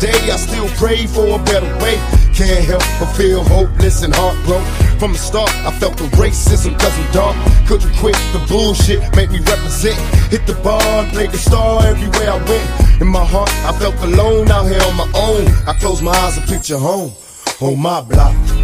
day, I still pray for a better way. Can't help but feel hopeless and heartbroken. From the start, I felt the racism cause I'm dark. Couldn't quit the bullshit, make me represent. Hit the bar and played the star everywhere I went. In my heart, I felt alone out here on my own. I close my eyes and picture home, on my block.